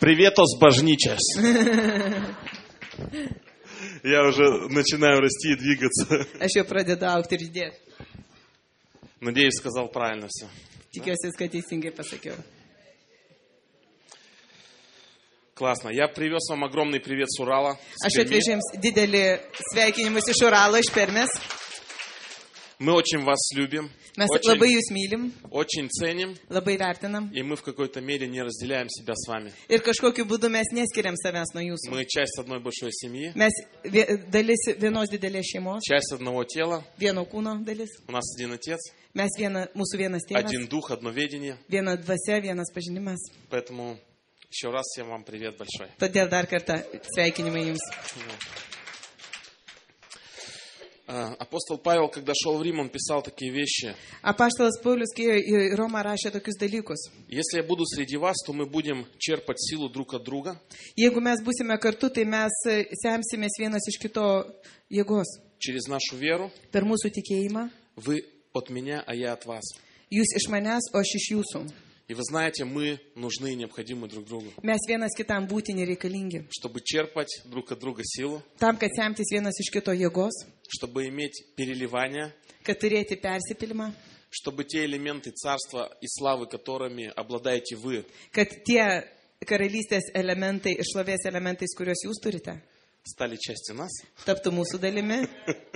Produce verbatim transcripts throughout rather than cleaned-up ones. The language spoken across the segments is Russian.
Privetos bažnyčias. Я уже начинаю расти и двигаться. Aš jau pradedu augti ir judėti. Надеюсь, сказал правильно все. Tikiuosi, kad teisingai pasakiau. Классно. Я привез вам огромный привет с Урала. Aš atvežiau jums didelį sveikinimus iš Uralo, iš Permės. Мы очень вас любим. Mes очень, labai jūs mylim, очень ценим. labai vertinam. И мы в какой-то мере не разделяем себя с вами. Ir kažkokiu būdu mes neskiriam savęs nuo jūsų. Мы часть одной большой семьи. Mes vie- dalis vienos didelės šeimos, Часть одного тела. vieno kūno dalis. У нас один Отец. Mes viena, mūsų vienas tėvas, Один Дух, одно ведение. viena dvasia, vienas pažinimas. Поэтому еще раз всем вам привет большой. Todėl dar kartą sveikinimai jums. А, Апостол Павел, когда шел в Рим, он писал такие вещи. Apaštalas Paulius, kai į Romą rašė tokius dalykus. Если я буду среди вас, то мы будем черпать силу друг от друга. Jeigu mes būsime kartu, tai mes semsimės vienas iš kito jėgos. Через нашу веру. Per mūsų tikėjimą. Вы от меня, а я от вас. Jūs iš manęs, o aš iš jūsų. И вы знаете, мы нужны и необходимы друг другу. Mes vienas kitam būtini reikalingi. Чтобы черпать друг от друга силу. Tam, kad semtis vienas iš kito jėgos. Чтобы иметь переливание. Kad turėti persipilimą. Чтобы те элементы царства и славы, которыми обладаете вы. Kad tie karalystės elementai, šlovės elementais, kuriuos jūs turite. Стали частью нас. Taptų mūsų dalimi.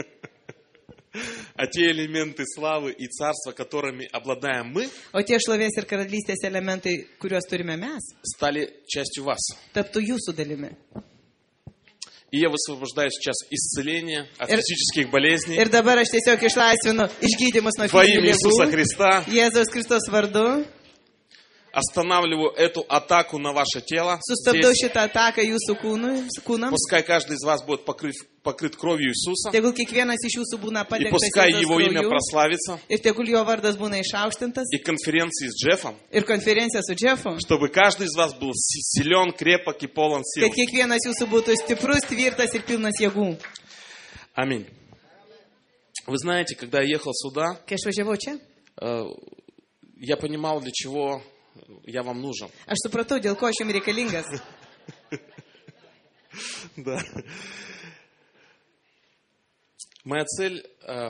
А те элементы славы и царства, которыми обладаем мы, O tie šlovės ir karalystės elementai, kuriuos turime mes, стали частью вас. taptų jūsų dalimi. И я высвобождаю сейчас исцеление от Ir- физических болезней Ir dabar aš tiesiog išlaisvinu išgydymus nuo во имя fizinių Иисуса ligų. Христа. Jėzaus Kristos vardu. Останавливаю эту атаку на ваше тело. Sustabdau Здесь. šitą ataką jūsų kūnui, kūnams. Пускай каждый из вас будет покрыт, покрыт кровью Иисуса. Tegul kiekvienas iš jūsų būna И padengtas пускай Jėzaus его имя krauju. прославится. Ir tegul jo vardas būna išaukštintas. И конференции с Джеффом. Ir konferencija su Džefu. Чтобы каждый из вас был си- силен, крепок и полон сил. Kad kiekvienas jūsų būtų stiprus, tvirtas ir pilnas jėgų. Аминь. Вы знаете, когда я ехал сюда, Kai aš važiavau čia, э, я понимал, для чего я вам нужен. aš supratau, dėl ko aš jums reikalingas. Да. Моя цель э,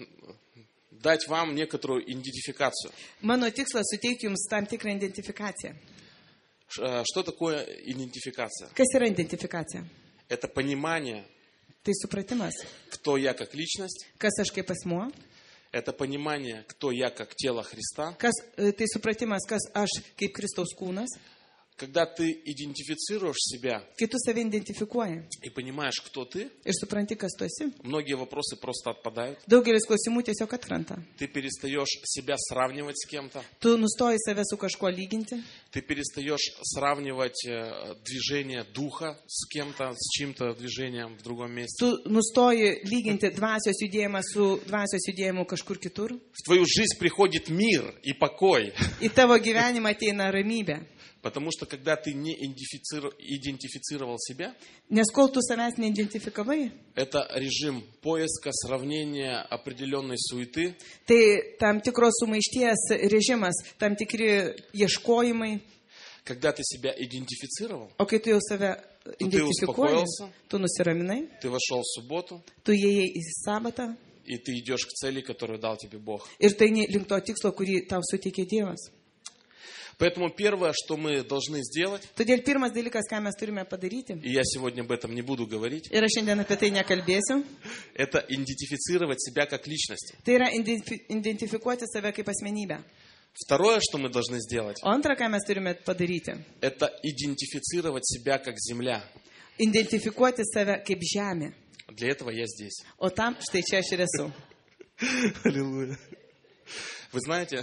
дать вам некоторую идентификацию. Mano tikslas suteikti jums tam tikrą identifikaciją. Ш- э, Что такое идентификация? Kas yra identifikacija? Это понимание, Tai supratimas. кто я как личность. Kas aš kaip asmuo? Это понимание, кто я как тело Христа. Kas, e, tai supratimas, kas aš kaip Kristaus kūnas. Когда ты идентифицируешь себя Kai tu save identifikuoji и понимаешь, кто ты, ir supranti, kas tu esi, многие вопросы просто отпадают. daugelis klausimų tiesiog atkrenta. Ты перестаешь себя сравнивать с кем-то. Tu nustoji save su kažkuo lyginti. Ты перестаешь сравнивать э, движение духа с кем-то, с чьим-то движением в другом месте. Tu nustoji lyginti dvasios judėjimą su dvasios judėjimu kažkur kitur. В твою жизнь приходит мир и покой. Į tavo gyvenimą ateina ramybė. Потому что когда ты не идентифициру- идентифицировал себя, Nes kol tu savęs neidentifikavai, это режим поиска, сравнения, определенной суеты. tai tam tikros sumaišties režimas, tam tikri ieškojimai. Когда ты себя идентифицировал, O kai tu jau save identifikuoji, uspokojился. tu nusiraminai, ты вошел в субботу, tu įėjai į sabatą и ты идешь к цели, которую дал тебе Бог. ir tai eini link to tikslo, kurį tau suteikė Dievas. Поэтому первое, что мы должны сделать, Todėl pirmas dalykas, ką mes turime padaryti, и я сегодня об этом не буду говорить, ir aš šiandien apie tai nekalbėsiu, это идентифицировать себя как личность. tai yra identifi- identifikuoti save kaip asmenybę. Второе, что мы должны сделать, O antra, ką mes turime padaryti, это идентифицировать себя как земля. identifikuoti save kaip žemė. Для этого я здесь. O tam štai čia aš ir esu. Аллилуйя. Вы знаете,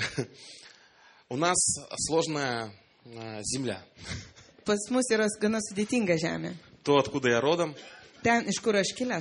у нас сложная э, земля. Pas mus yra gana sudėtinga žemė. То, откуда я родом, Ten, iš kur aš kilęs.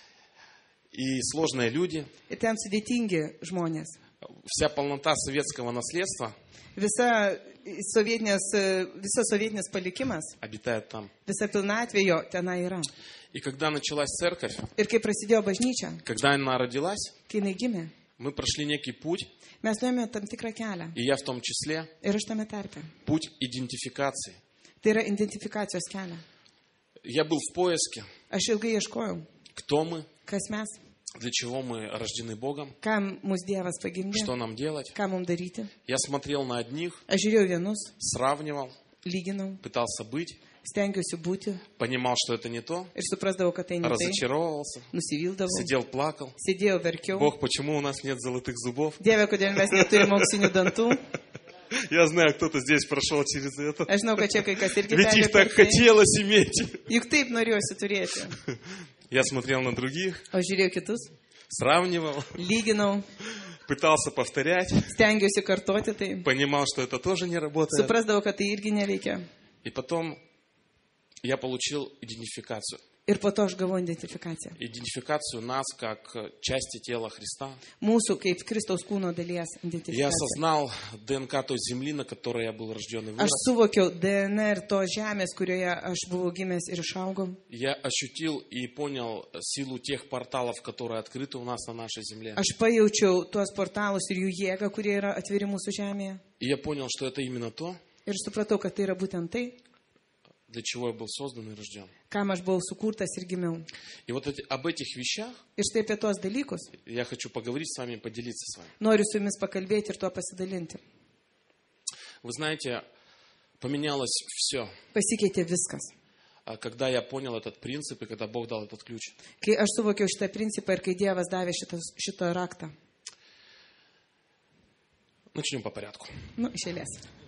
и сложные люди. Ir ten sudėtingi žmonės. Вся полнота советского наследства Visa sovietinės, visa sovietinės palikimas, обитает там. visa pilnatvė jo tenai yra. И когда началась церковь, Ir kai prasidėjo bažnyčia, когда она родилась, kai jinai gimė, мы прошли некий путь, mes nuėjome tam tikrą kelią. и я в том числе, Ir aš tame tarpe. путь идентификации. Tai yra identifikacijos kelias. Я был в поиске, Aš ilgai ieškojau, кто мы, kas mes, для чего мы рождены Богом, kam mūsų Dievas pagimdė, что нам делать. ką mums daryti. Я смотрел на одних, Aš žiūrėjau vienus, сравнивал, lyginau, пытался быть, stengiausi būti понимал, что это не то, ir suprasdavau, kad tai ne tai. разочаровывался, Nusivildavau, сидел, плакал. sėdėjau, verkiau. Бог, почему у нас нет золотых зубов? Dieve, kodėl mes neturime auksinių dantų. Я знаю, кто-то здесь прошел через это. Aš žinau, kad čia kai kas irgi Ведь их perėjo так per tai. хотелось иметь. Juk taip norėjusi turėti. Я смотрел на других, O žiūrėjau kitus, сравнивал, lyginau, пытался повторять, stengiausi kartoti tai. понимал, что это тоже не работает. Suprasdavau, kad tai irgi neveikia. И потом я получил идентификацию. Ir po to aš gavau identifikaciją. Идентификацию нас как части тела Христа. Mūsų kaip Kristaus kūno dalies Я identifikacija. осознал ДНК той земли, на которой я был рожден и Aš вырос. suvokiau D N R to žemės, kurioje aš buvau gimęs ir išaugau. Я ощутил и понял силу тех порталов, которые открыты у нас на нашей земле. Aš pajaučiau tuos portalus ir jų jėgą, kurie yra atviri mūsų žemėje. И я понял, что это именно то, Ir supratau, kad tai yra būtent tai, для чего я был создан и рожден. kam aš buvau sukurtas ir gimiau. И вот эти, об этих вещах Ir štai apie tuos dalykus я хочу поговорить с вами, поделиться с вами. noriu su jumis pakalbėti ir tuo pasidalinti. Вы знаете, поменялось все, Pasikeitė viskas. когда я понял этот принцип и когда Бог дал этот ключ. Kai aš suvokiau šitą principą ir kai Dievas davė šitą, šitą raktą. Начнем по порядку. Nu, iš eilės.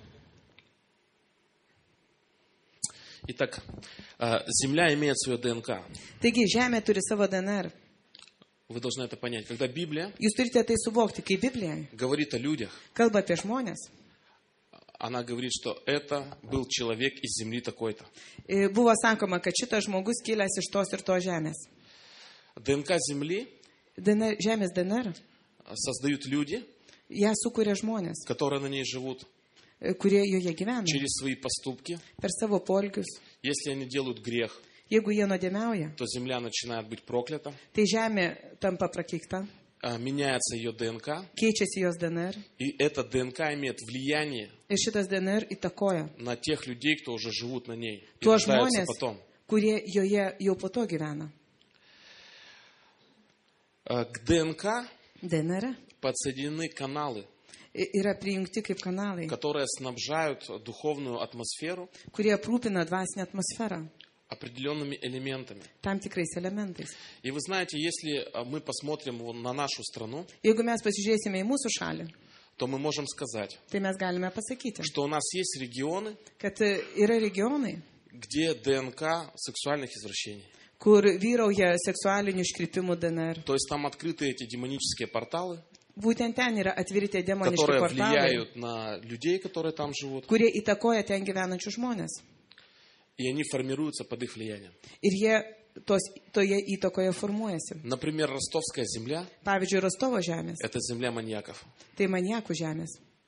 Итак, земля имеет свое ДНК. Taigi, žemė turi savo D N R. Вы должны это понять. Когда Библия Jūs turite tai suvokti, kai Biblija говорит о людях, kalba apie žmonės. она говорит, что это был человек из земли такой-то. E, Buvo sakoma, kad šitas žmogus kilęs iš tos ir tos žemės. ДНК земли D N R, žemės D N R, создают люди, ją sukuria žmonės, которые на ней живут, e, kurie joje gyvena. через свои поступки. Per savo polgius. Если они делают грех, Jeigu jie nuodėmiauja, то земля начинает быть проклята, tai žemė tampa prakeikta, а, меняется ее ДНК, keičiasi jos D N R. и эта ДНК имеет влияние Ir šitas D N R įtakoja на тех людей, кто уже живут на ней и tuos рождаются žmonės, потом. kurie joje jau po to gyvena. А, К ДНК D N R подсоединены каналы, i- yra prijungti kaip kanalai, которые снабжают духовную атмосферу kurie aprūpina dvasinę atmosferą определенными элементами. tam tikrais elementais. И вы знаете, если а, мы посмотрим вон на нашу страну, Jeigu mes pasižiūrėsime į mūsų šalį, то мы можем сказать, tai mes galime pasakyti, что у нас есть регионы, kad e, yra regionai, где ДНК сексуальных извращений. kur vyrauja seksualinių iškrypimų D N R. То есть там открыты эти демонические порталы, Būtent ten yra atviri tie demoniški которые portalai, влияют на людей, которые там живут, kurie įtakoja ten gyvenančius žmonės. и они формируются под их влиянием. Ir jie tos, toje įtakoje formuojasi. Например, Ростовская земля Pavyzdžiui, Rostovo žemės. – это земля маньяков. Tai maniakų žemės.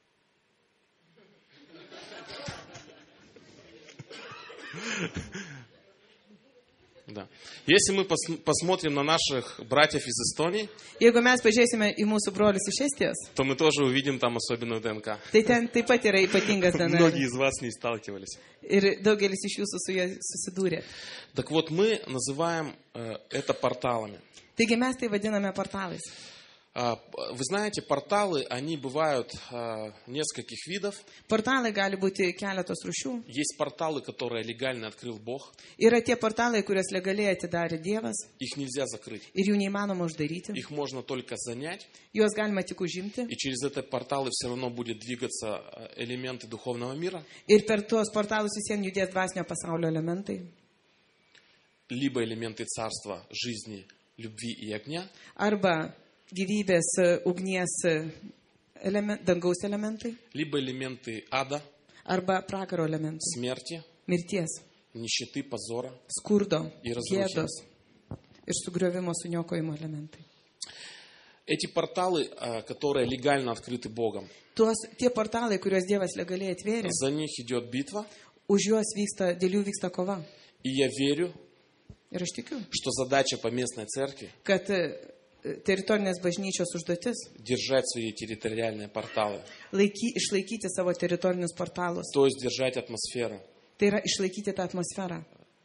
Да. Если мы пос- посмотрим на наших братьев из Эстонии, Jeigu mes pažiūrėsime į mūsų brolius iš Estijos, то мы тоже увидим там особенную ДНК. tai ten taip pat yra ypatingas D N R. Многие из вас с ней сталкивались. Ir daugelis iš jūsų su juo susidūrė. Так вот, мы называем э, это порталами. Taigi mes tai vadiname portalais. А, Вы знаете, порталы, они бывают а, нескольких видов. Portalai gali būti keletos rūšių. Есть порталы, которые легально открыл Бог. Yra tie portalai, kuriuos legaliai atidarė Dievas Их нельзя закрыть. ir jų neįmanoma uždaryti. Их можно только занять. Juos galima tik užimti. И через эти порталы все равно будет двигаться а, элементы духовного мира. Ir per tuos portalus visiems judės dvasinio pasaulio elementai. Либо элементы царства, жизни, любви и огня. Arba gyvybės, e, ugnies, e, elemen, dangaus elementai. Либо элементы ада, Arba pragaro elementai. смерти, Mirties, нищеты, позора. skurdo, Ir razruchė. gėdos ir sugriovimo, suniokojimo elementai. Эти порталы, а, которые легально открыты Богом, Tuos, tie portalai, kuriuos Dievas legaliai atvėrė, за них идет битва. už juos vyksta, dėl jų vyksta kova. И я верю, Ir aš tikiu, что задача поместной церкви kad e, teritorinės bažnyčios užduotis держать свои территориальные порталы, laiky, išlaikyti savo teritorinius portalus, то есть держать атмосферу, Tai yra išlaikyti tą atmosferą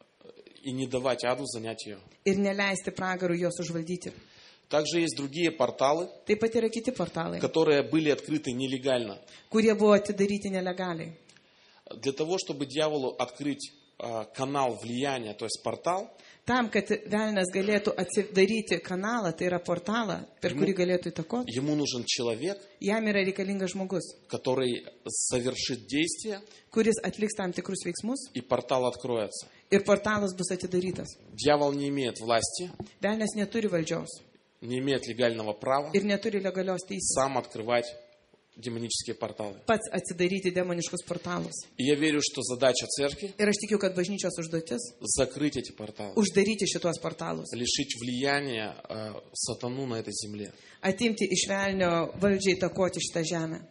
и не давать аду занять ее. ir neleisti pragarų jos užvaldyti. Также есть другие порталы, Taip pat yra kiti portalai, которые были открыты нелегально. kurie buvo atidaryti nelegaliai. Для того, чтобы дьяволу открыть а, канал влияния, то есть портал, Tam, kad velnas galėtų atsidaryti kanalą, tai yra portalą, per kurį galėtų įtakoti, ему нужен человек, jam yra reikalingas žmogus, который совершит действие, kuris atliks tam tikrus veiksmus и портал откроется. ir portalas bus atidarytas. Дьявол не имеет власти, Velnas neturi valdžios не имеет легального права ir neturi legalios teisės сам открывать демонические порталы. pats atsidaryti demoniškus portalus. И я верю, что задача церкви Ir aš tikiu, kad bažnyčios užduotis закрыть эти порталы, uždaryti šitos portalus, лишить влияния э, сатану на этой земле. atimti iš velnio valdžiai įtakoti šitą žemę.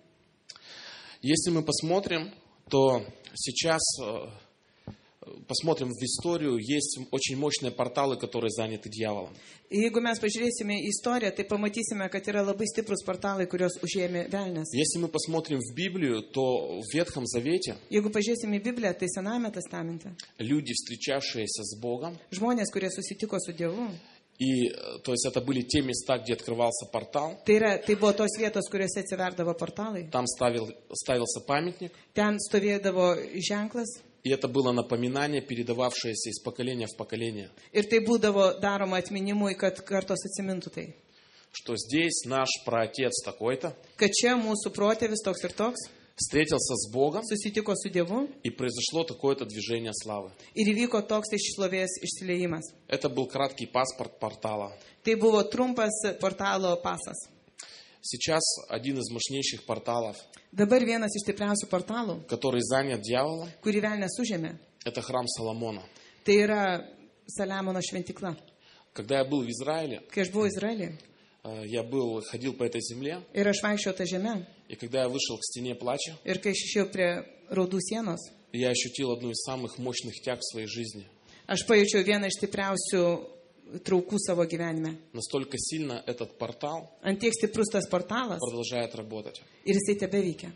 Если мы посмотрим, то сейчас э, посмотрим в историю, есть очень мощные порталы, которые заняты дьяволом. Jeigu mes pažiūrėsime į istoriją, tai pamatysime, kad yra labai stiprus portalai, kurios užėmė velnas. Если мы посмотрим в Библию, то в Ветхом Завете Jeigu pažiūrėsime į Bibliją, tai Sename testamente люди, встречавшиеся с Богом, žmonės, kurie susitiko su Dievu, и, э, то есть это были те места, где открывался портал, tai, yra, tai buvo tos vietos, kuriuose atsiverdavo portalai. там ставил, ставился памятник, Ten stovėdavo ženklas и это было напоминание, передававшееся из поколения в поколение, ir tai būdavo daroma atminimui, kad kartos atsimintų tai. что здесь наш праотец такой-то Kad čia mūsų protėvis toks ir toks встретился с Богом, susitiko su Dievu и произошло такое-то движение славы. ir įvyko toks iš šlovės išsiliejimas. Это был краткий паспорт портала. Tai buvo trumpas portalo pasas. Сейчас один из мощнейших порталов, Dabar vienas iš stipriausių portalų, который занят дьяволом, kurį velnas užėmė, это храм Соломона. tai yra Saliamono šventikla. Когда я был в Израиле, Kai aš buvau Izraelyje э, я был, ходил по этой земле, ir aš vaikščiau tą žemę и когда я вышел к стене плача, ir kai aš išėjau prie raudų sienos, я ощутил одну из самых мощных тяг в своей жизни. aš pajaučiau vieną iš stipriausių traukų savo gyvenime. Настолько сильно этот портал Ant tiek stiprus tas portalas продолжает работать. ir jisai tebeveikia.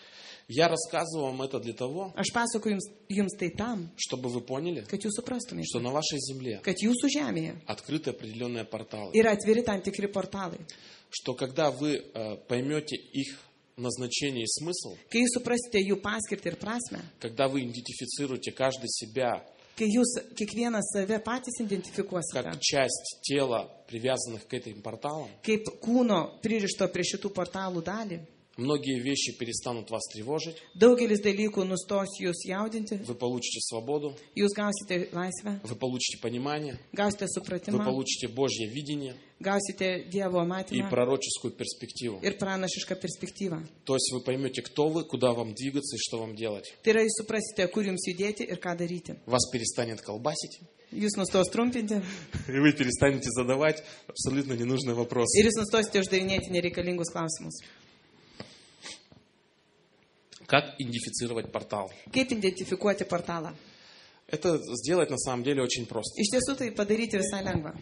Я рассказываю вам это для того, Aš pasakoju jums, jums tai tam, чтобы вы поняли, kad jūs suprastumėte, что на вашей земле kad jūsų žemėje открыты определенные порталы. yra atviri tam tikri portalai. Что когда вы э, поймете их назначение и смысл, Kai jūs suprasite jų paskirtį ir prasme, когда вы идентифицируете каждый себя kai jūs kiekvienas save patys как identifikuosite, часть тела, привязанных к этим порталам, kaip kūno pririšto prie šitų portalų dalį, многие вещи перестанут вас тревожить, daugelis dalykų nustos jūs jaudinti, вы получите свободу, jūs gausite laisvę, вы получите понимание, gausite вы supratimą, получите Божье видение gausite Dievo и matymą пророческую перспективу. ir pranašišką perspektyvą. То есть вы поймете, кто вы, куда вам двигаться и что вам делать. Tai yra, jūs suprasite, kur jums judėti ir ką daryti. Вас перестанет колбасить, Jūs nustos trumpinti и вы перестанете задавать абсолютно ненужные вопросы. ir jūs nustosite uždavinėti nereikalingus klausimus. Как идентифицировать портал? Kaip identifikuoti portalą? Это сделать на самом деле очень просто. Iš tiesų tai padaryti visai lengva.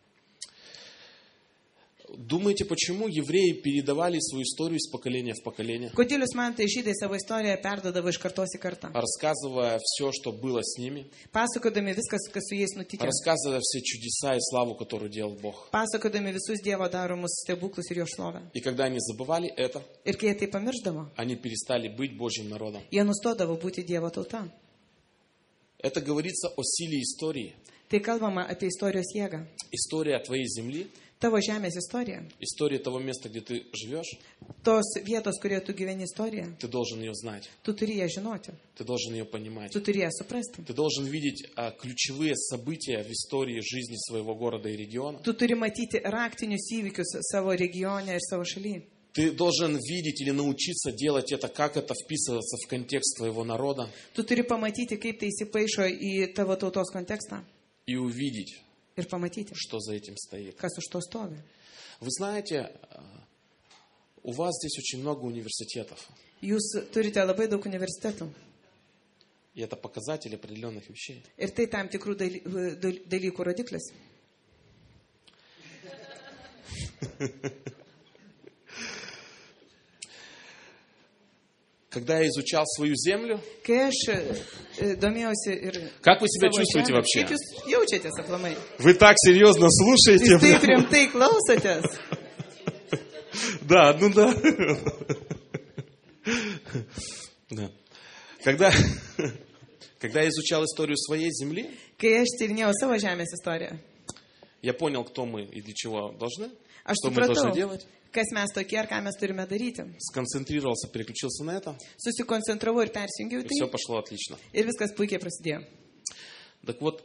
Думаете, почему евреи передавали свою историю из поколения в поколение, Kodėl jūs man tai žydai savo istoriją perdodavo iš kartos į kartą? рассказывая все, что было с ними, Pasakodami viskas, kas su jais nutikė. рассказывая все чудеса и славу, которую делал Бог. Pasakodami visus Dievo daromus stebuklus ir jo šlovę. И когда они забывали это, Ir kai jie tai pamirždavo, они перестали быть Божьим народом. jie nustodavo būti Dievo tauta. Это говорится о силе истории. Tai kalbama apie istorijos jėgą. История твоей земли, Tavo žemės istorija, история того места, где ты живешь, tos vietos, kurioje tu gyveni istorija, ты должен ее знать, tu turi ją žinoti, ты должен ее понимать. tu turi ją suprasti. Ты должен видеть а, ключевые события в истории жизни своего города и региона. Tu turi matyti raktinius įvykius savo regione ir savo šalyje. Ты должен видеть или научиться делать это, как это вписывается в контекст твоего народа, Tu turi pamatyti, kaip tai įsipaišo į tavo tautos kontekstą и увидеть, ir pamatyti, что за этим стоит. kas už to stovi. Вы знаете, а, у вас здесь очень много университетов, Jūs turite labai daug universitetų и это показатель определенных вещей. ir tai tam tikrų daly- dal- dalykų rodiklis. Когда я изучал свою землю, Kai aš e, domėjausi ir... как вы себя savo чувствуете žemę, вообще? Kaip jūs jaučiatės aplamai? Вы так серьезно слушаете? Jūs taip rimtai klausotės? Да, ну да. Да. Когда, когда я изучал историю своей земли, Kai aš tyrinėjau savo žemės istoriją, я понял, кто мы и для чего должны, aš что мы должны supratau, делать. kas mes tokie ir ką mes turime daryti. Сконцентрировался, переключился на это, Susikoncentravau ir persijungiau и į все tai пошло отлично. ir viskas puikiai prasidėjo. Так вот,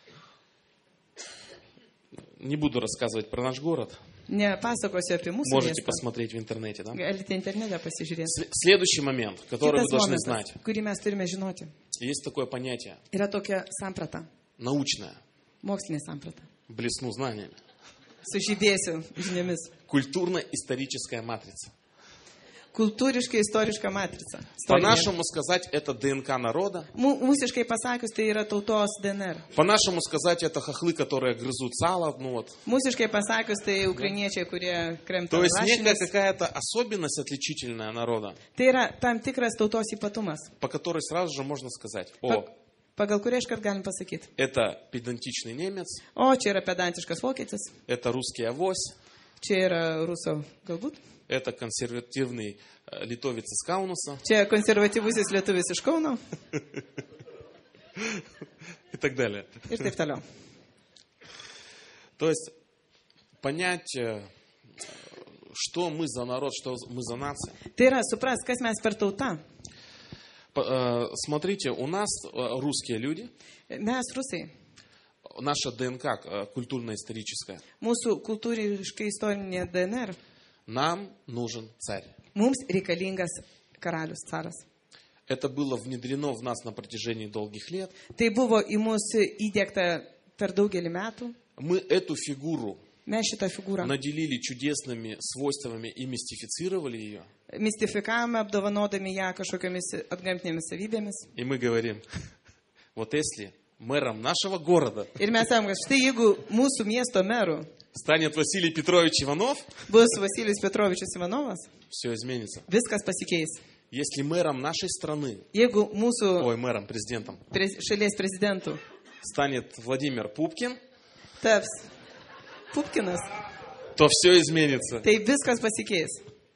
не буду рассказывать про наш город. Nepasakosiu apie mūsų Можете miestą. посмотреть в интернете, да? Galite internete pasižiūrėti. С- Следующий момент, который вы Kitas должны momentas, знать. kurį mes turime žinoti, Есть такое понятие, yra tokia samprata, научное, mokslinė samprata. блесну знаниями. Sužydėsiu žiniomis. Культурно-историческая матрица. Kultūriškai istoriška matrica. Istorinė. По-нашему сказать, это ДНК народа. Mū- Mūsiškai pasakius, tai yra tautos D N R. По-нашему сказать, это хохлы, которые грызут сало. Ну вот. Mūsiškai pasakius, tai ukrainiečiai, kurie kremta То есть некая lašinius. какая-то особенность отличительная народа, Tai yra tam tikras tautos ypatumas, по которой сразу же можно сказать, о, pa- pagal kurią iškart galim pasakyti. это педантичный немец, O, čia yra pedantiškas vokietis, это русский авось, čia yra rusų galbūt, это консервативный э, литовец из Каунаса čia konservatyvusis lietuvis iš Kauno и так далее. ir taip toliau. То есть понять, э, что мы за народ, что мы за нация. Tai yra supras, kas mes per tautą. П- э, Смотрите, у нас э, русские люди, Mes rusai, наша ДНК э, культурно-историческая, mūsų kultūriškai istorinė D N R, нам нужен царь. mums reikalingas karalius, caras. Это было внедрено в нас на протяжении долгих лет. Tai buvo į mus įdėkta per daugelį metų. Мы эту фигуру Mes šitą figūrą наделили чудесными свойствами и мистифицировали ее. mistifikavome, apdovanodami ją kažkokiamis atgamtinėmis savybėmis. И мы говорим, вот если мэром нашего города Ir mes sakom, kad štai jeigu mūsų miesto meru станет Василий Петрович Иванов, bus Vasilijus Petrovičius Ivanovas, все изменится. viskas pasikeis. Если мэром нашей страны, Jeigu mūsų ой, мэром, президентом, prez, šalies prezidentų станет Владимир Пупкин, taps Pupkinas, то все изменится. tai viskas pasikeis.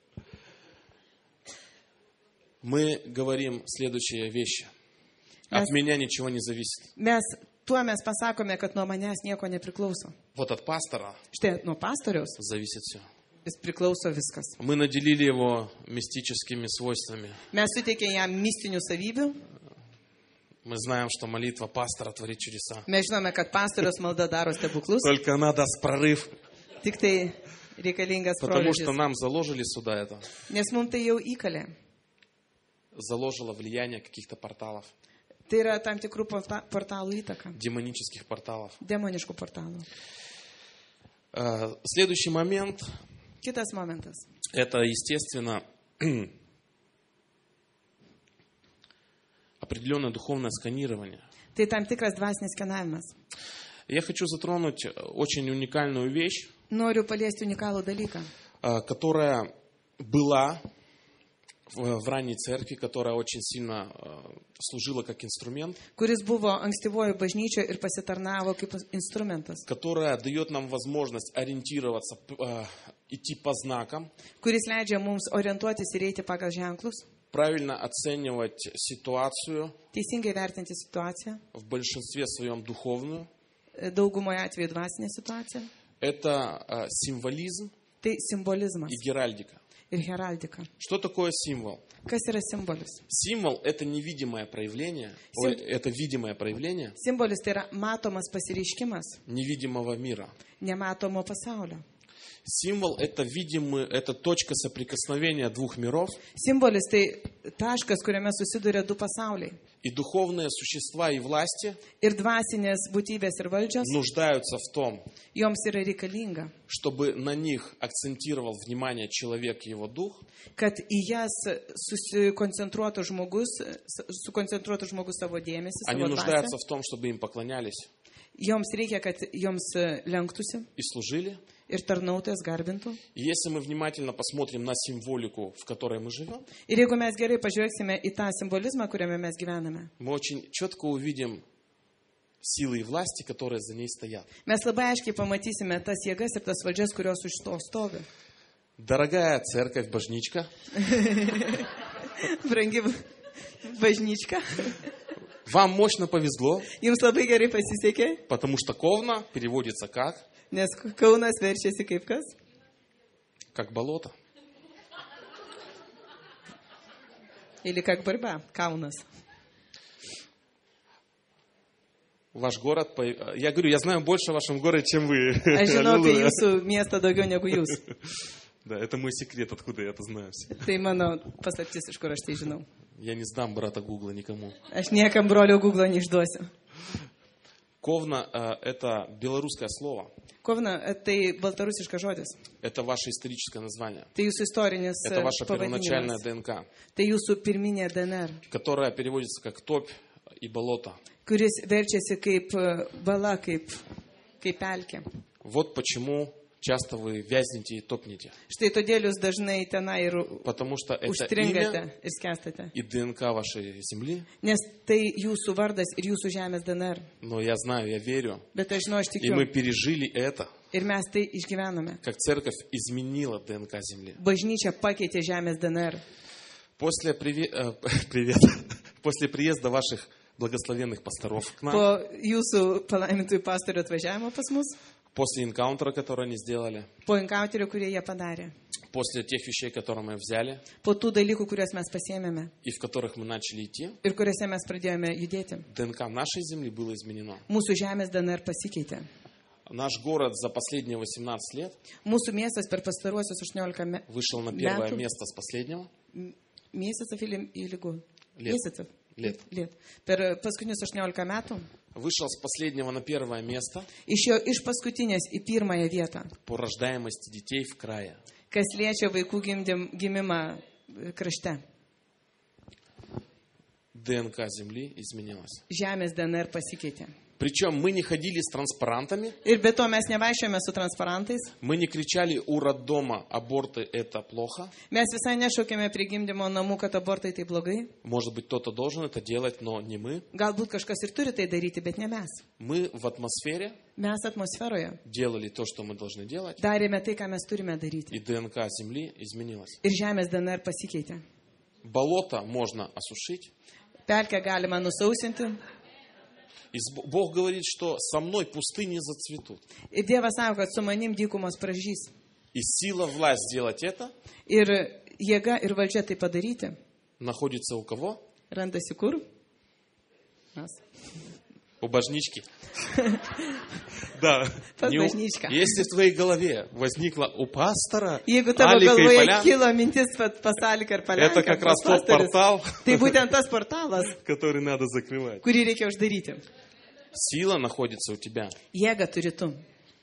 Мы говорим следующие вещи. От Mes- меня ничего не зависит. Mes tuo mes pasakome, kad nuo manęs nieko nepriklauso. Вот от пастора Štai nuo pastoriaus зависит все. vis priklauso viskas. Мы наделили его мистическими свойствами. Mes suteikėme jam mistinių savybių. Мы знаем, что молитва пастора творит чудеса. Mes žinome, kad pastoriaus malda daro stebuklus. Только она даст прорыв, Tik tai reikalingas потому что proveržis. нам заложили сюда это. Nes mums tai jau įkalė. Заложило влияние каких-то порталов, Tai yra tam tikrų porta- portalų įtaka. демонических порталов. Demoniškų portalų. Э, Следующий момент, Kitas momentas. это, естественно, определенное духовное сканирование. Tai tam tikras dvasinis skenavimas. Я хочу затронуть очень уникальную вещь, Noriu paliesti unikalų dalyką, э, которая была в в ранней церкви, которая очень сильно э, служила как инструмент, kuris buvo ankstyvojo bažnyčio ir pasitarnavo kaip instrumentas, которая дает нам возможность ориентироваться, п- э, идти по знакам, kuris leidžia mums orientuotis ir eiti pagal ženklus, правильно оценивать ситуацию, teisingai vertinti situaciją, в большинстве своем духовную. daugumoje atveju dvasinė situacija. Это э, символизм Tai simbolizmas и геральдика. ir heraldika. Что такое символ? Kas yra simbolis? Символ – это невидимое проявление, ой, это видимое проявление Simbolis tai yra matomas pasireiškimas невидимого мира. nematomo pasaulio. Символ – это видимый, это точка соприкосновения двух миров, Simbolis tai taškas, kuriame susiduria du pasauliai. и духовные существа и власти Ir dvasinės būtybės ir valdžios, нуждаются в том, joms yra reikalinga, чтобы на них акцентировал внимание человек и его дух, kad į jas susikoncentruotų žmogus, sukoncentruotų žmogus savo dėmesį, они savo нуждаются dvasę. в том, чтобы им поклонялись. Joms reikia, kad joms lenktųsi и служили. ir tarnautojas garbintų. И если мы внимательно посмотрим на символику, в которой мы живем, Ir jeigu mes gerai pažvelgsime į tą simbolizmą, kuriame mes gyvename, мы очень четко увидим силы и власти, которые за ней стоят. mes labai aiškiai pamatysime tas jėgas ir tas valdžias, kurios už to stovi. Дорогая церковь, божничка, Brangi bažnyčka, вам мощно повезло, jums labai gerai pasisekė, потому что Ковна переводится как? nes Kaunas verčiasi kaip kas? Как болото. Или как борьба, Kaunas. Ваш город, по- я говорю, я знаю больше о вашем городе, чем вы. Aš žinau apie Аллилуйя. jūsų miestą daugiau negu jūs. Да, это мой секрет, откуда я это знаю. все. Tai mano paslaptis, iš kur aš tai žinau. Я не сдам брата Гугла никому. Aš niekam brolio Google neišduosiu. Ковна э, это белорусское слово. Kovna, tai baltarusiškas žodis. Это ваше историческое название. Tai jūsų istorinis Это ваша первоначальная pavadinimas. ДНК, Tai jūsų pirminė D N R, которая переводится как топь и болото. kuris verčiasi kaip e, bala, kaip, kaip pelkė. Вот почему часто вы вязнете и топнете. Štai todėl jūs dažnai tenai ir Потому что это užstringate имя ir skęstate. и ДНК вашей земли. Nes tai jūsų vardas ir jūsų žemės D N R. Но я знаю, я верю. Bet aš žinau, aš И мы tikiu. пережили это, Ir mes tai išgyvename. как церковь изменила ДНК земли. Bažnyčia pakeitė žemės D N R. После, приве- э, привет. После приезда ваших благословенных пасторов к нам, Po jūsų palaimintųjų pastorių atvažiavimo pas mus, после инкаунтера, который они сделали, po inkauterių, kurie jie padarė, после тех вещей, которые мы взяли po tų dalykų, kuriuos mes pasiėmėme и в которых мы начали идти, ir kuriuose mes pradėjome judėti. ДНК нашей земли было изменено. Mūsų žemės D N R pasikeitė. Наш город за последние восемнадцать лет Mūsų miestas per pastaruosius aštuoniolika me- вышел на первое metų. место с последнего. Mėsicą į lygų. Liet. Mėsicą. Liet. Liet. Per paskutinius aštuoniolika metų Вышел с последнего на первое место išėjo iš paskutinės į pirmąją vietą, по рождаемости детей в крае. kas liečia vaikų gimdym, gimimą e, krašte. ДНК земли изменилась. Žemės D N R pasikeitė. Причем мы не ходили с транспарантами, Ir be to mes nevaikščiojame su transparantais, мы не кричали у роддома «аборты – это плохо». mes visai nešaukėme prie gimdymo namų, kad abortai tai blogai. Может быть, кто-то должен это делать, но не мы. Galbūt kažkas ir turi tai daryti, bet ne mes. Мы в атмосфере Mes atmosferoje делали то, что мы должны делать, darėme tai, ką mes turime daryti. и ДНК земли изменилась. Ir žemės D N R pasikeitė. Болото можно осушить. Pelkę galima nusausinti. И с- Бог говорит, что со мной пустыни зацветут. Ir Dievas sako, kad su manim dykumos pražys. И сила, власть сделать это Ir jėga ir valdžia tai padaryti находится у кого? randasi kur? Mes. У божнички. Да. Pas Не у- bažnyčką. Если в твоей голове возникла у пастора Jeigu tavo Alika и galvoje Полян, kilo mintis pasaliką ir paliką, это как раз тот портал, tai būtent tas portalas, который надо закрывать. kurį reikia uždaryti. Сила находится у тебя. Jėga turi tu.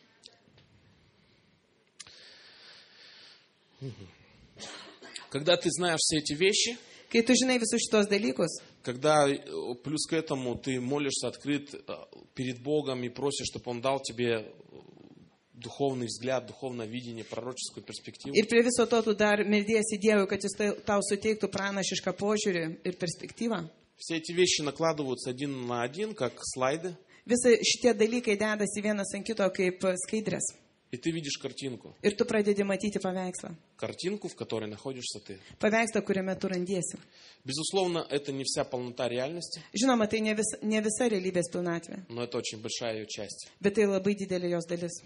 Когда ты знаешь все эти вещи, Kai tu žinai visus šitos dalykus, когда э, плюс к этому ты молишься открыт э, перед Богом и просишь, чтобы Он дал тебе э, духовный взгляд, духовное видение, пророческую перспективу, ir prie viso to tu dar meldiesi Dievui, kad jis tai- tau suteiktų pranašišką požiūrį ir perspektyvą. все эти вещи накладываются один на один, как слайды, Visi šitie dalykai dedasi vienas ant kito kaip skaidrės. и ты видишь картинку. Ir tu pradedi matyti paveikslą. Картинку, в которой находишься ты. Paveikslą, kuriame tu randiesi. Безусловно, это не вся полнота реальности, Žinoma, tai ne, vis, ne visa realybės pilnatvė, но это очень большая ее часть. bet tai labai didelė jos dalis.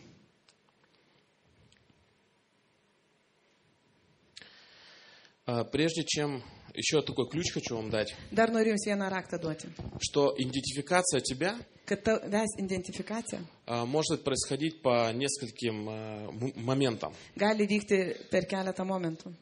А, Прежде чем... Еще такой ключ хочу вам дать, Dar noriu Jums vieną raktą duoti. что идентификация тебя Kad tavęs identifikacija а, может происходить по нескольким а, м- моментам. gali vykti per keletą momentų.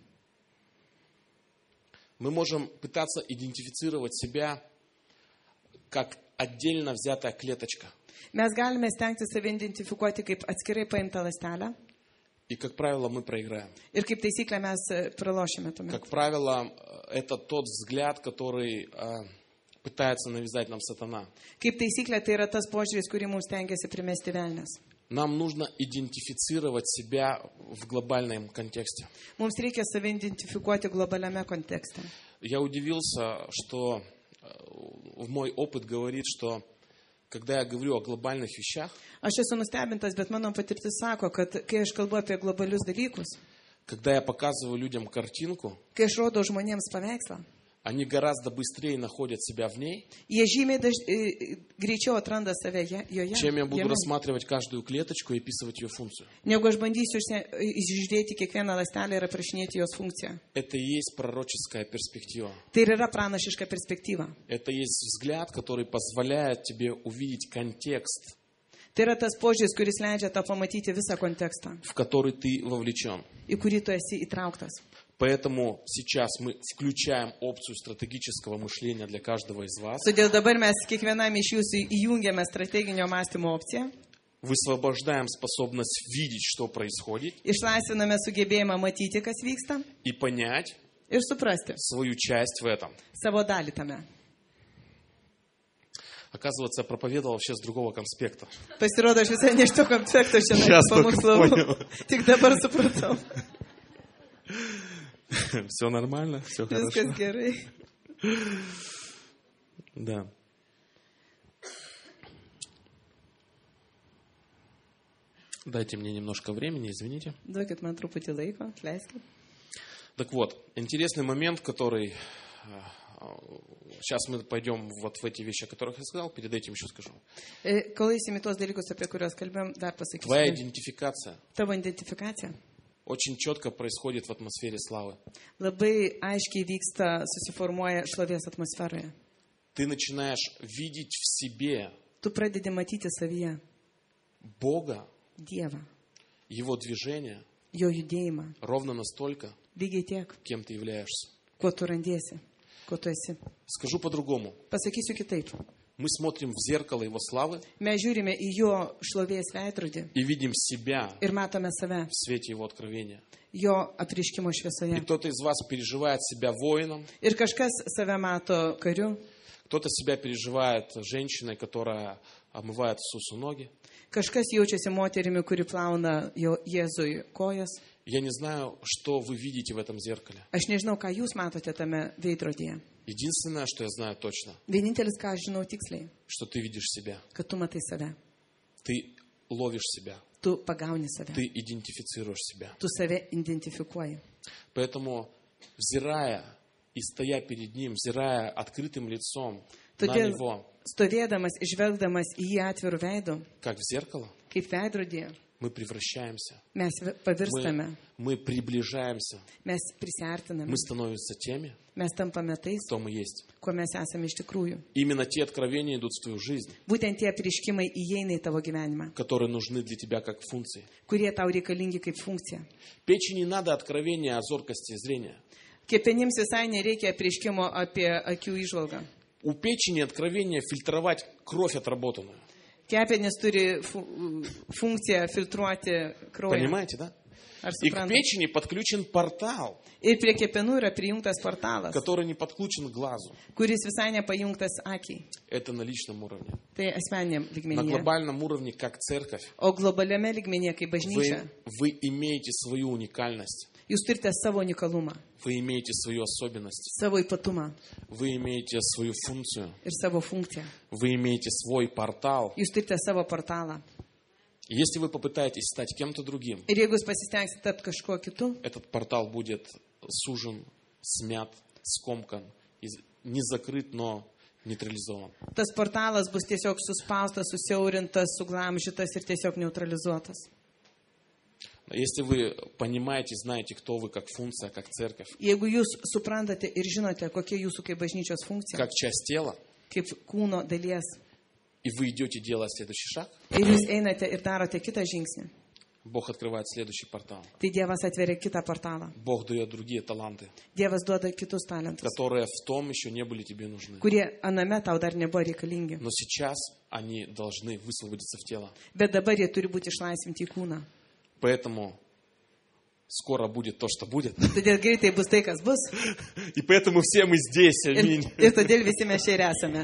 Мы можем пытаться идентифицировать себя как отдельно взятая клеточка. Mes galime stengti save identifikuoti kaip atskirai paimtą ląstelę И, как правило, мы проиграем. ir kaip taisyklė mes e, pralošime tuomet. Как правило, это тот взгляд, который а, пытается навязать нам сатана. Kaip taisyklė, tai yra tas požiūris, kurį mums tengiasi primesti velnias. Нам нужно идентифицировать себя в глобальном контексте. Mums reikia save identifikuoti globaliame kontekste. Я удивился, что в мой опыт говорит, что когда я говорю о глобальных вещах, Aš esu nustebintas, bet mano patirtis sako, kad kai aš kalbu apie globalius dalykus, когда я показываю людям картинку, kai aš rodau žmonėms paveikslą, они гораздо быстрее находят себя в ней, jie žymiai daž... e, greičiau atranda save je- joje, чем я буду jame, рассматривать каждую клеточку и описывать ее функцию. negu aš bandysiu išsi- išžiūrėti kiekvieną ląstelę ir aprašinėti jos funkciją. Это и есть пророческая перспектива. Tai ir yra pranašiška perspektyva. Это есть взгляд, который позволяет тебе увидеть контекст, Tai yra tas požiūris, kuris leidžia tau pamatyti visą kontekstą, в который ты вовлечен. į kurį tu esi įtrauktas. Поэтому сейчас мы включаем опцию стратегического мышления для каждого из вас. Todėl dabar mes kiekvienam iš jūsų įjungiame strateginio mąstymo opciją, Высвобождаем способность видеть, что происходит, išlaisviname sugebėjimą matyti, kas vyksta и понять ir suprasti свою часть в этом. savo dalį tame. Оказывается, я проповедовал вообще с другого конспекта. Pasirodo, aš visai ne iš to koncepto šiandien Сейчас только pamokslavau. понял. Tik dabar supratau. Все нормально, все Viskas хорошо. gerai. Да. Дайте мне немножко времени, извините. Duokit man truputį laiko, leiskit. Так вот, интересный момент, который... Сейчас мы пойдем вот в эти вещи, о которых я сказал, перед этим еще скажу. E, Kol įsimi tos dalykus, apie kuriuos kalbėjom, dar Твоя pasakysiu. идентификация Tavo identifikacija очень четко происходит в атмосфере славы. labai aiškiai vyksta, susiformuoja šlovės atmosferoje. Ты начинаешь видеть в себе Tu pradedi matyti savyje Бога, Dievą, Его движение jo judėjimą, ровно настолько, lygiai tiek, кем ты являешься. kuo tu randiesi, kuo tu esi. Скажу по-другому. Pasakysiu kitaip. Мы смотрим в зеркало Его славы Mes žiūrime į jo šlovės veidrodį и видим себя ir matome save в свете Его откровения. jo apriškimo И šviesoje. кто-то из вас переживает себя воином, Ir kažkas save mato kariu, кто-то себя переживает женщиной, которая омывает Иисусу ноги. kažkas jaučiasi moterimi, kuri plauna jo Jėzui kojas. Я не знаю, что вы видите в этом зеркале. Aš nežinau, ką jūs matote tame veidrodyje. Единственное, что я знаю точно, Vienintelis, ką aš žinau tiksliai, что ты видишь себя. kad tu matai save, Ты ловишь себя. tu pagauni save, Ты идентифицируешь себя. tu save identifikuoji. Поэтому, взирая и стоя перед Ним, взирая открытым лицом на Todėl, Него, stovėdamas, žvelgdamas į jį atvirų veidų, как в зеркало, kaip veidrodyje, мы превращаемся. mes ve- pavirstame, Мы, мы приближаемся. mes prisartiname, Мы становимся теми, mes tampame tais, кто мы есть. kuo mes esame iš tikrųjų. Именно те откровения идут в твою жизнь, Būtent tie prieškimai įeina į tavo gyvenimą, которые нужны для тебя как функции. kurie tau reikalingi kaip funkcija. Печени надо откровения о зоркости зрения. Kepenims visai nereikia prieškimo apie akių išvalgą. У печени откровения фильтровать кровь отработанную. Kepenys turi fu- funkciją filtruoti kraują. Понимаете, да? Ar И к suprantate? печени подключен портал, Ir prie kepenų yra prijungtas portalas, который не подключен к глазу. kuris visai nepajungtas akiai. Это на личном уровне. Tai asmeniniam На lygmenyje. глобальном уровне, как церковь, O globaliame lygmenyje, kaip bažnyčia, вы, вы имеете свою уникальность, jūs turite savo unikalumą, вы имеете свою особенность, savo ypatumą вы имеете свою функцию, ir savo funkciją. вы имеете свой портал. Jūs turite savo portalą. Если вы попытаетесь стать кем-то другим, Ir jeigu jūs pasistengsite tapti kažkuo kitu, этот портал будет сужен, смят, скомкан, из- не закрыт, но нейтрализован. tas portalas bus tiesiog suspaustas, susiaurintas, suglamžytas ir tiesiog neutralizuotas. Если вы понимаете, знаете, кто вы как функция, как церковь, Jeigu jūs suprantate ir žinote, kokia jūsų kaip bažnyčios funkcija, как часть тела, kaip kūno dalies, и вы идете делать следующий шаг, ir jūs einate ir darote kitą žingsnį, Бог открывает следующий портал. tai Dievas atveria kitą portalą. Бог дает другие таланты, Dievas duoda kitus talentus, которые в том еще не были тебе нужны. kurie aname tau dar nebuvo reikalingi. Но сейчас они должны высвободиться в тело. Bet dabar jie turi būti išlaisvinti į kūną. Поэтому скоро будет то, что будет. Todėl greitai bus tai, kas bus. И поэтому все мы здесь. Ir, Аминь. ir todėl visi mes čia ir esame.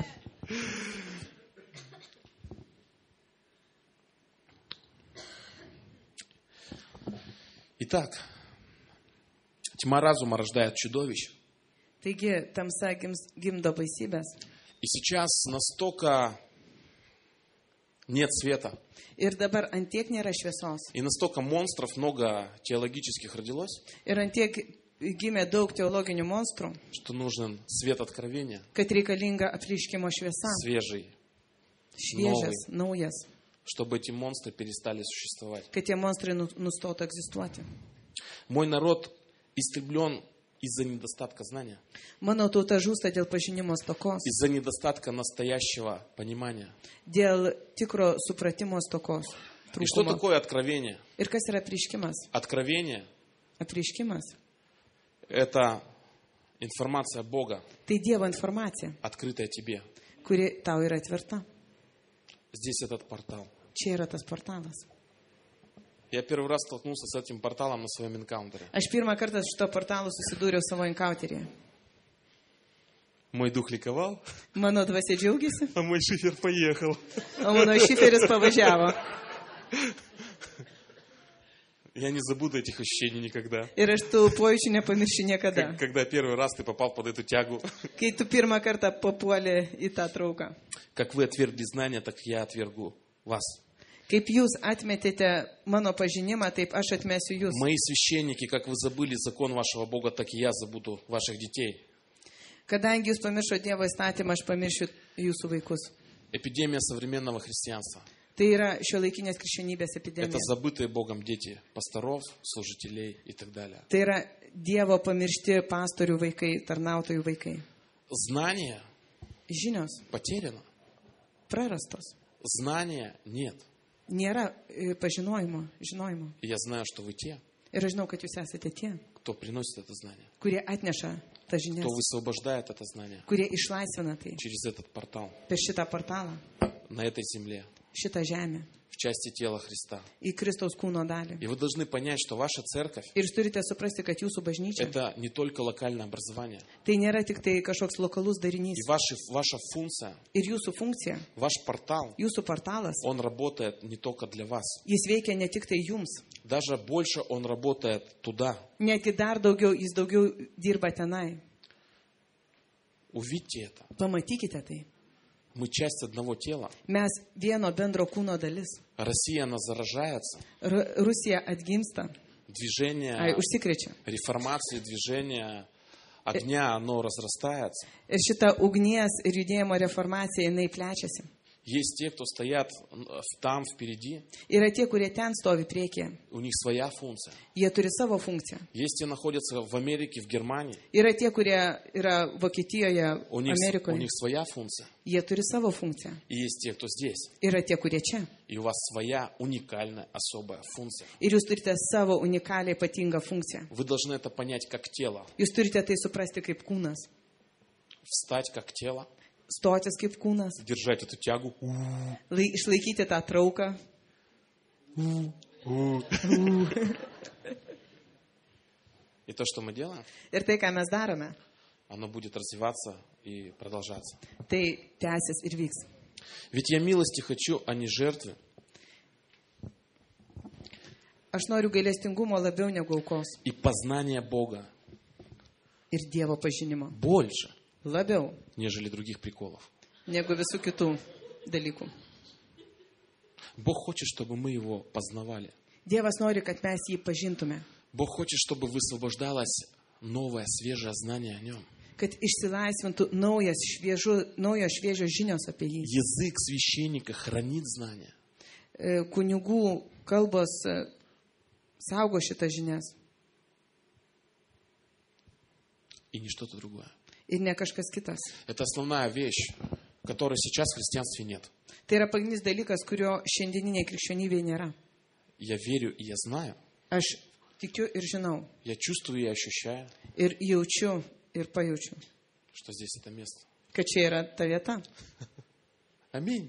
Итак, тьма разума рождает чудовищ. Taigi, tamsa gims- gimdo baisybės. И сейчас настолько нет света, Ir dabar antiek nėra šviesos. и настолько монстров много теологических родилось, Ir antiek gimė daug teologinių monstrų, что нужен свет откровения, kad reikalinga apreiškimo šviesa. свежий, Šviežias, naujas. чтобы эти монстры перестали существовать. Kad tie monstrai nu- nustotų egzistuoti. Мой народ истреблен из-за недостатка знания, Mano tauta žūsta dėl pažinimo stokos, из-за недостатка настоящего понимания. dėl tikro supratimo stokos. И что Trūkumo. такое откровение? Ir kas yra apreiškimas? Откровение Apreiškimas. – это информация Бога, Tai Dievo informacija, открытая тебе. kuri tau yra atverta. Здесь этот портал. Čia yra tas portalas. Я первый раз столкнулся с этим порталом на своем энкаунтере. Aš pirmą kartą su šito portalu susidūriau savo enkauteryje. Мой дух ликовал, Mano dvasia džiaugiasi, а мой шифер поехал. o mano šiferis pavažiavo. Я не забуду этих ощущений никогда. Ir aš tų pojūčių nepamiršiu niekada. Как- Когда первый раз ты попал под эту тягу. Kai tu pirmą kartą papuolė į tą trauką. Как вы отвергли знания, так я отвергу вас. Kaip jūs atmetėte mano pažinimą, taip aš atmesiu jūs. Мои священники, как вы забыли закон вашего Бога, так и я забуду ваших детей. Kadangi jūs pamiršo Dievo įstatymą, aš pamiršiu jūsų vaikus. Эпидемия современного христианства. Tai yra šiuolaikinės krikščionybės Это epidemija. забытые Богом дети пасторов, служителей и так далее. Tai yra Dievo pamiršti pastorių vaikai, tarnautojų vaikai. Знание Žinios потеряно. prarastos. Знания нет. Nėra e, pažinojimo, žinojimo. И я знаю, что вы те, Ir aš žinau, kad jūs esate tie, кто приносит это знание, kurie atneša tas žinias, кто высвобождает это знание kurie išlaisvina tai через этот портал per šitą portalą, на этой земле, šitą žemę, в части тела Христа. į Kristaus kūno dalį. И вы должны понять, что ваша церковь Ir jūs turite suprasti, kad jūsų bažnyčia это не только локальное образование. tai nėra tik tai kažkoks lokalus darinys. И ваши, ваша функция, Ir jūsų funkcija, ваш портал, jūsų portalas, он работает не только для вас. jis veikia ne tik tai jums, Даже больше он работает туда. netgi dar daugiau, jis daugiau dirba tenai. Увидьте это. Pamatykite tai. Мы часть одного тела. Mes vieno bendro kūno dalis. Россия, она заражается. R- Rusija atgimsta, Движение ai, užsikrečia. реформации, движение огня, оно разрастается. Ir šita ugnies ir judėjimo reformacija, jinai plečiasi. Есть те, кто стоят там впереди, Yra tie, kurie ten stovi priekyje. у них своя функция. Jie turi savo funkciją. Есть те, находятся в Америке, в Германии, Yra tie, kurie yra Vokietijoje, у них, у Amerikoje. них своя функция. Jie turi savo funkciją. И есть те, кто здесь, Yra tie, kurie čia. и у вас своя уникальная, особая функция. Ir jūs turite savo unikalią, ypatingą funkciją. Вы должны это понять как тело, Jūs turite tai suprasti kaip kūnas. встать как тело, Stotis kaip kūnas. держать эту тягу. Lai, išlaikyti tą trauką. И то, что мы делаем, Ir tai, ką mes darome, оно будет развиваться и продолжаться. tai tęsis ir vyks. Ведь я милости хочу, а не жертвы. Aš noriu gailestingumo labiau negu aukos. И познание Бога Ir Dievo pažinimo. больше, Labiau нежели других приколов. negu visų kitų dalykų. Бог хочет, чтобы мы Его познавали. Dievas nori, kad mes jį pažintume. Бог хочет, чтобы высвобождалось новое, свежее знание о Нем. Kad išsilaisvintų naujas, šviežu, naujo šviežio žinios apie jį. Язык священника хранит знания. E, Kunigų kalbos e, saugo šitas žinias. И не что-то другое. Ir ne kažkas kitas. Это основная вещь, которой сейчас в христианстве нет. Tai yra pagrindinis dalykas, kurio šiandieninėje krikščionybėje nėra. Я верю и я знаю. Aš tikiu ir žinau. Я чувствую и ощущаю, Ir jaučiu ir pajaučiu, что здесь это место. kad čia yra ta vieta. Аминь.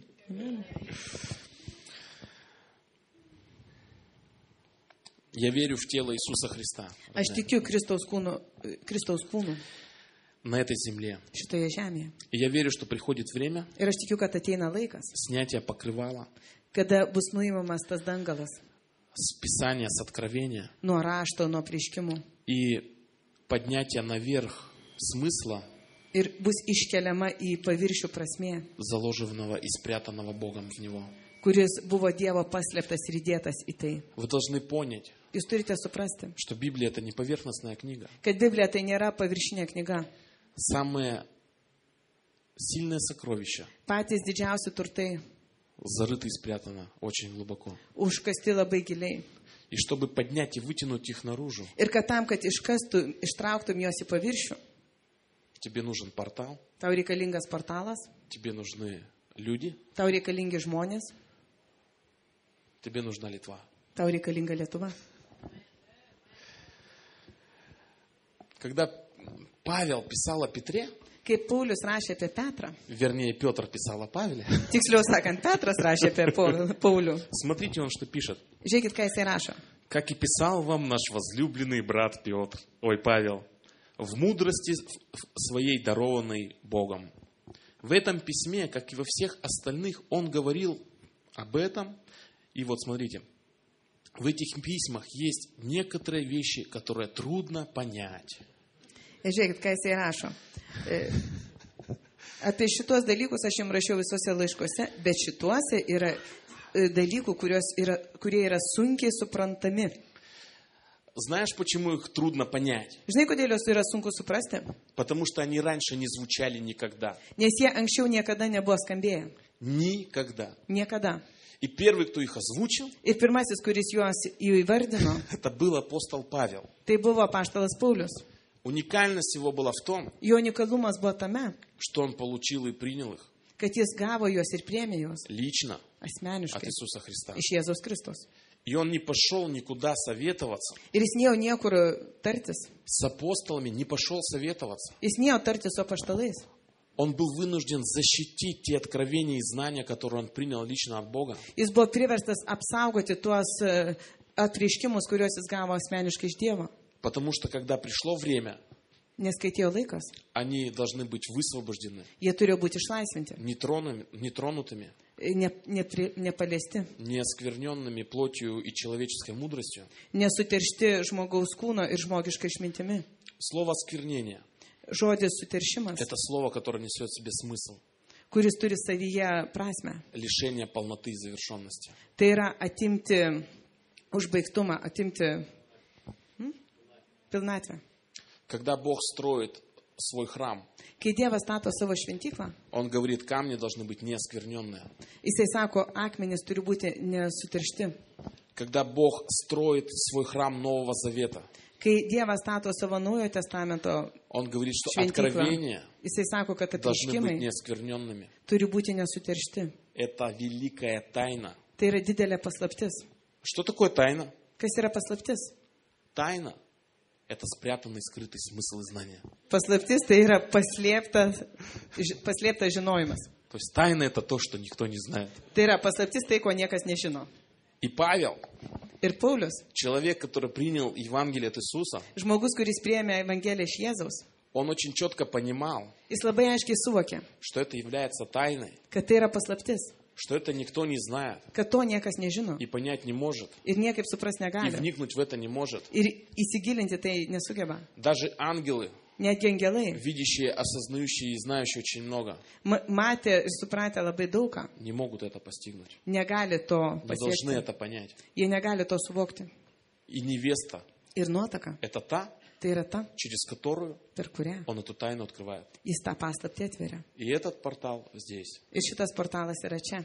Я верю в тело Иисуса Христа Aš tikiu Kristaus kūnu, Kristaus kūnu на этой земле. šitoje žemėje. И я верю, что приходит время Ir aš tikiu, kad ateina laikas, снятия покрывала kada bus nuimamas tas dangalas с Писания, с Откровения nuo rašto, nuo prieškimų. и поднятия наверх смысла, Ir bus iškeliama į paviršių prasmė, заложенного и спрятанного Богом в него. kuris buvo Dievo paslėptas ir įdėtas į tai. Вы должны понять, Jūs turite suprasti, что Библия — это не поверхностная книга. kad Biblija tai nėra paviršinė knyga. Самые сильные сокровища Patys didžiausi turtai зарыты и спрятаны очень глубоко. užkasti labai giliai. И чтобы поднять и вытянуть их наружу, Ir kad tam, kad iškastum, ištrauktum juos į paviršių, тебе нужен портал, tau reikalingas portalas, тебе нужны люди, tau reikalingi žmonės, тебе нужна Литва. tau reikalinga Lietuva. Когда Павел писал о Петре, Kaip Paulius rašė apie Petrą, вернее, Петр писал о Павеле, tiksliau sakant, Petras rašė apie Pau- Paulių. смотрите, он что пишет. Žiūrėkit, ką jisai rašo. Как и писал вам наш возлюбленный брат Петр, ой, Павел, в мудрости своей, дарованной Богом. В этом письме, как и во всех остальных, он говорил об этом. И вот смотрите, в этих письмах есть некоторые вещи, которые трудно понять. Ir žiūrėkit, ką jisai rašo. E, Apie šitos dalykus aš jums rašiau visose laiškose, bet šituose yra e, dalykų, kurios yra, kurie yra sunkiai suprantami. Знаешь, почему их трудно понять? Žinai, kodėl jos yra sunku suprasti? Потому что они раньше не звучали никогда. Nes jie anksčiau niekada nebuvo skambėję. Никогда. Niekada. И первый, кто их озвучил, Ir pirmasis, kuris juos įvardino, это был апостол Павел. tai buvo apaštalas Paulius. Уникальность его была в том, Jo unikalumas buvo tame, что он получил и принял их kad jis gavo juos ir priėmė juos лично от asmeniškai Иисуса Христа. iš Jėzaus Kristaus. И он не пошел никуда советоваться. Ir jis nėjo niekur tartis. С апостолами не пошел советоваться. Jis nėjo tartis su apaštalais. Он был вынужден защитить те откровения и знания, которые он принял лично от Бога. Jis buvo priverstas apsaugoti tuos e, atriškimus, kuriuos jis gavo asmeniškai iš Dievo. Потому что, когда пришло время, Nes kai atėjo laikas, они должны быть высвобождены, jie turėjo būti išlaisvinti, нетронутыми, нетронутыми, ne, nepri, nepaliesti, не оскверненными плотью и человеческой мудростью. nesuteršti žmogaus kūno ir žmogiškai išmintimi. Слово «осквернение» Žodis suteršimas, — это слово, которое несет в себе смысл kuris turi savyje prasme. лишения полноты и завершенности. Tai yra atimti užbaigtumą, atimti hm? pilnatvę. Когда Бог строит свой храм, Kai Dievas stato savo šventyklą, Он говорит, камни должны быть неоскверненные. jisai sako, akmenys turi būti nesuteršti. Когда Бог строит свой храм Нового Завета, Kai Dievas stato savo Naujojo testamento Он говорит, что šventyklą, откровения jisai sako, kad должны быть atriškimai неоскверненными. turi būti nesuteršti. Это великая тайна. Tai yra didelė paslaptis. Что такое тайна? Kas yra paslaptis? Тайна — это спрятанный, скрытый смысл и знания. Paslaptis tai yra paslėptas, ži- paslėptas žinojimas. То есть тайна — это то, что никто не знает. Tai yra paslaptis tai, ko niekas nežino. И Павел, Ir Paulius, человек, который принял Евангелие от Иисуса, žmogus, kuris priėmė Evangeliją iš Jėzaus, он очень четко понимал, jis labai aiškiai suvokė, что это является тайной, kad tai yra paslaptis, что это никто не знает kad to niekas nežino и понять не может, ir niekaip supras и negali. вникнуть в это не может. Ir įsigilinti tai nesugeba. Даже ангелы, Netgi angelai видящие, осознающие и знающие очень много, ma- matė ir supratę labai daugą, не могут это постигнуть. negali to Не должны pasiekti. это понять. Jie negali to suvokti. И невеста Ir nuotaka — это та, tai yra ta, через которую per kurią он эту тайну открывает. jis tą paslaptį atveria. И этот портал здесь. Ir šitas portalas yra čia.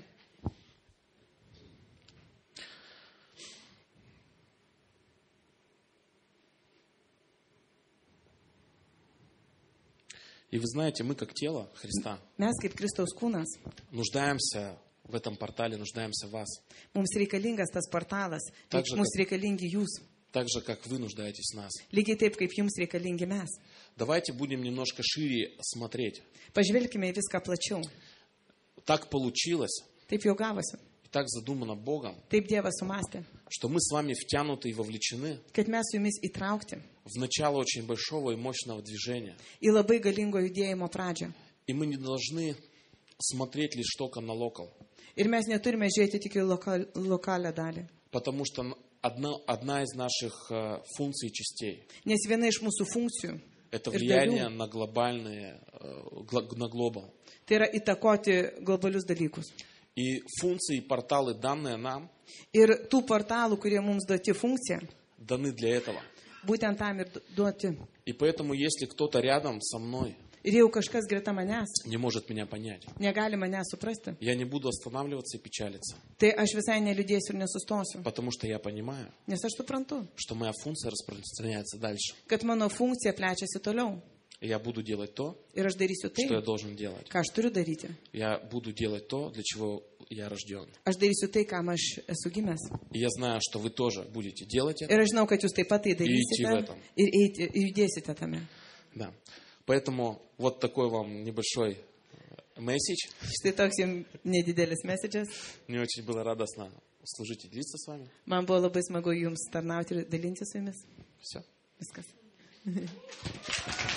И вы знаете, мы как тело Христа Mes kaip Kristaus kūnas, нуждаемся в этом портале, нуждаемся в вас. mums reikalingas tas portalas, Так же, mums reikalingi jūs, Так же, как вы нуждаетесь в нас. lygiai taip, kaip jums reikalingi mes. Давайте будем немножко шире смотреть. Pažvelkime į viską plačiau. Так получилось, Taip jau gavosi. и так задумано Богом, Taip Dievas sumastė, что мы с вами втянуты и вовлечены kad mes su jumis įtraukti в начало очень большого и mощного движения. į labai galingo judėjimo pradžią. И мы не должны смотреть лишь только на локал. Ir mes neturime žiūrėti tik į lokal, lokalią dalį. Потому что одна, одна из наших э, функций и частей Nes viena iš mūsų funkcijų – это ir влияние dalių на глобальные, э, гла- на глобал. tai yra įtakoti globalius dalykus. И функции и порталы, данные нам, Ir tų portalų, kurie mums duoti funkcija, даны для этого. būtent tam ir du- duoti. И поэтому, если кто-то рядом со мной Ir jau kažkas greta manęs не может меня понять, negali manęs suprasti, я не буду останавливаться и печалиться. tai aš visai neliūdėsiu ir nesustosiu. Потому что я понимаю, Nes aš suprantu, что моя функция распространяется дальше. kad mano funkcija plečiasi toliau. И я буду делать то, Ir aš darysiu tai, что я должен делать. ką aš turiu daryti. Я буду делать то, для чего я рожден. Aš darysiu tai, kam aš esu gimęs. И я знаю, что вы тоже будете делать это. Ir aš žinau, kad jūs taip pat tai idti v darysite этом. ir, eiti, ir judėsite tame. Да. Поэтому вот такой вам небольшой месседж. Štai toks jums nedidelis messages. Мне очень было радостно служить и делиться с вами. Man buvo labai smagu jums tarnauti ir dalinti su jumis. Все. Viskas.